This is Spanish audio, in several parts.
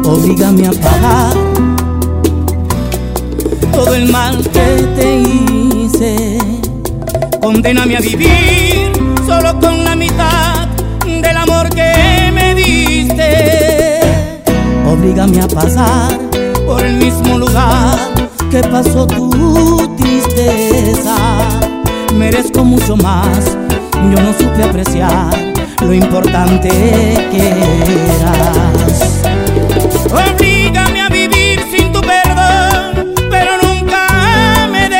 Obrígame a pagar todo el mal que te hice. Condéname a vivir solo con la mitad del amor que me diste. Obrígame a pasar por el mismo lugar que pasó tu tristeza. Merezco mucho más, yo no supe apreciar lo importante que eras. Obrígame a vivir sin tu perdón, pero nunca me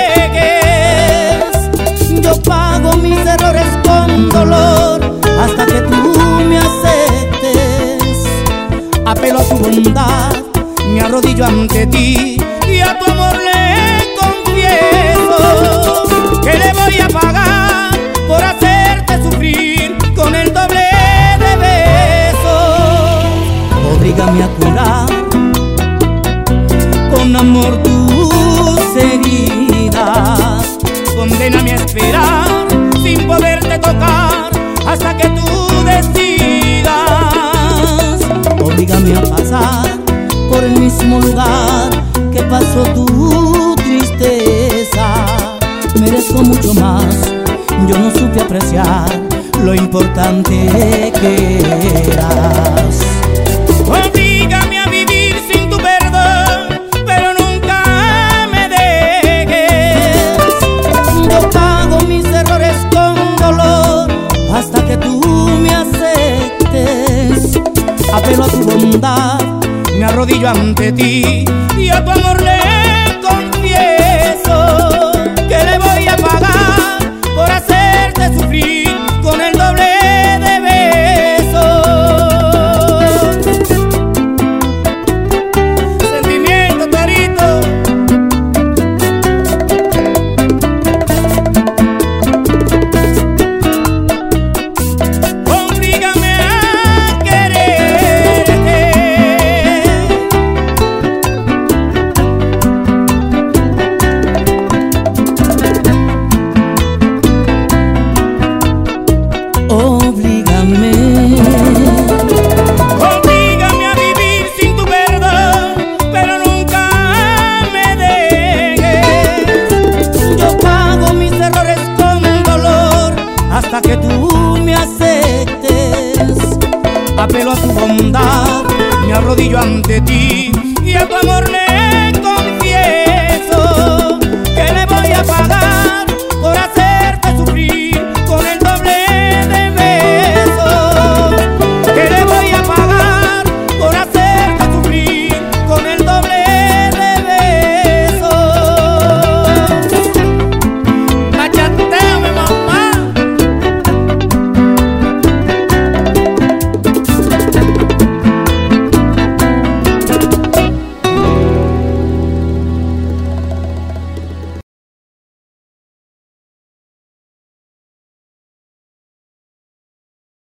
dejes. Yo pago mis errores con dolor hasta que tú me aceptes. Apelo a tu bondad, me arrodillo ante ti y a tu amor le confieso que le voy a pagar por hacerte sufrir con el doble de besos. Obrígame a curar con amor tus heridas. Condéname a esperar sin poderte tocar hasta que tú decidas. Obrígame a pasar por el mismo lugar que pasó tu tristeza. Merezco mucho más, yo no supe apreciar lo importante que eras. Obrígame a vivir sin tu perdón, pero nunca me dejes. Yo pago mis errores con dolor hasta que tú me aceptes. Apelo a tu bondad, me arrodillo ante ti y a tu amor le confieso que le voy a pagar por hacerte sufrir con el doble de besos. Sentimiento, Torito. Obrígame a quererte. Obrígame a vivir sin tu perdón, pero nunca me dejes. Yo pago mis errores con dolor hasta que tú me aceptes. Apelo a tu bondad, me arrodillo ante ti